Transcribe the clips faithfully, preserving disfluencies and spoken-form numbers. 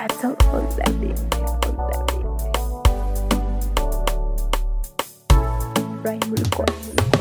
Cattle on the beat, on the beat. Rhyme record.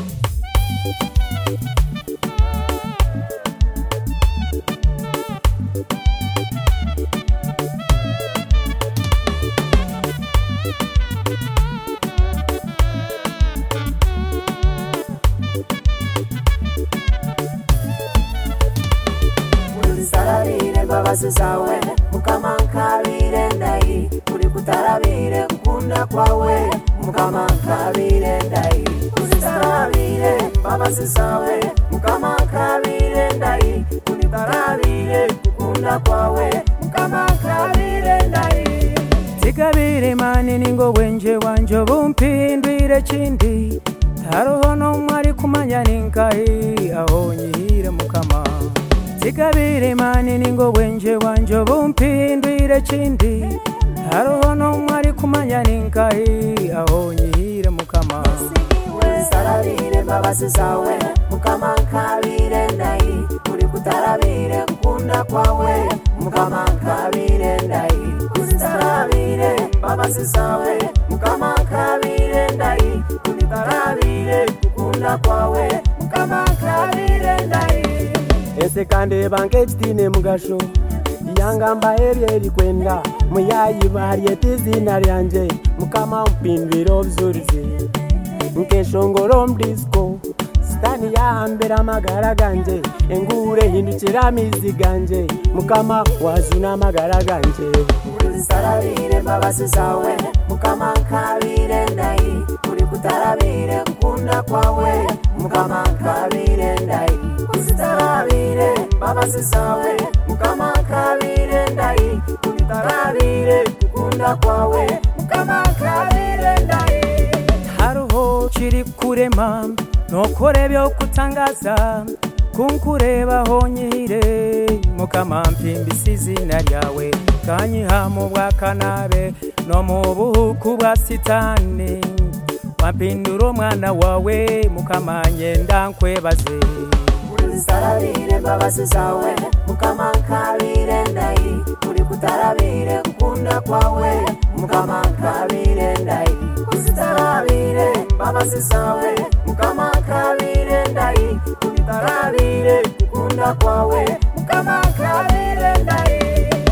Babasi zawe mukama nkabire ndai kuri kutarabire kukunda kwawe mukama nkabire ndai kuzitarabire babasi zawe mukama nkabire ndai kuri kutarabire kukunda kwawe mukama nkabire ndai tikabire mani ningo wenje wanje bumpindwire chindi taroho no mwari kumanya ninkai aho nyihire mukama tikabire mani ningo wenje wanje bumpindwire chindi haroho no mwari kumanya ninkai aho nyihire mukama sarabire babasi zawe mukama nkabire ndai kuri kutarabire kukunda kwawe mukama nkabire ndai kuzitarabire babasi zawe mukama nkabire ndai kuri kutarabire kukunda kwawe mukama nkabire ndai ese kande banke chitine mugasho yangamba eri kwenda muyayi bari etizina ryanje mukama mpindwira obzurize nkeshongoro mdisco stani ya hambera amagara ganje engure hindukira mizi ganje mukama wazuna amagara ganje sarabire babasi zawe mukama nkabire ndai kuri kutarabire kukunda kwawe mukama nkabire ndai kuzitarabire babasi zawe mukama nkabire ndai kuzitarabire kukunda kwawe mukama nkabire ndai haruho chiri kurema nokore byo kutangaza kunkurebaho nyihire mukama mpimbisi izina ryawe kanyiha mu bwakanabe no mu buhuku bwa sitani wampindura umwana wawe mukama nyenda nkwebaze sarabire babasi zawe mukama nkabire ndai kuri kutarabire kukunda kwawe mukama nkabire ndai kuzitarabire babasi zawe mukama nkabire ndai kutarabire kukunda kwawe mukama nkabire ndai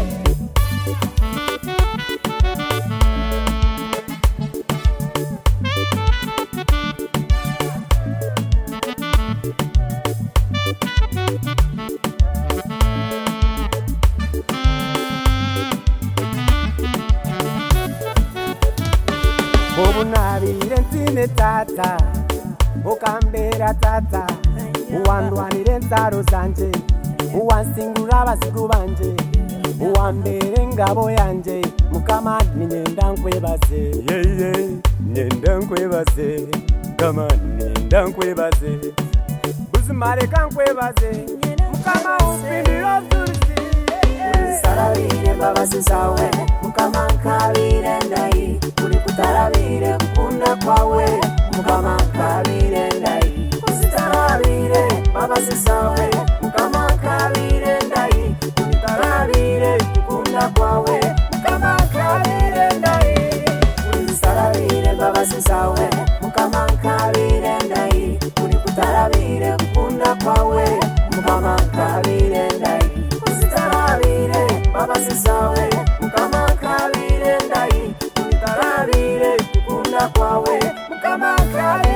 Obunabire ntine tata okambera tata uwandwanire nsaro zanje uwansingura abasigu banje uwambere ngabo yanje mukama ninyenda nkwebaze yeye nyenda nkwebaze kama nyenda nkwebaze buzimare kankwebaze mukama umpindira byuzi sarabire babasi zawe mukama nkabire ndai kuri kutarabire kukunda kwawe mukama nkabire ndai kuzitarabire babasi zawe mukama nkabire ndai kutarabire kukunda kwawe mukama nkabire ndai kuzitarabire babasi zawe mukama nkabire ndai kuri kutarabire kukunda kwawe mukama nkabire ndai kuzitarabire babasi zawe mukama nkabire ndai kutarabire kukunda kwawe mukama nkabire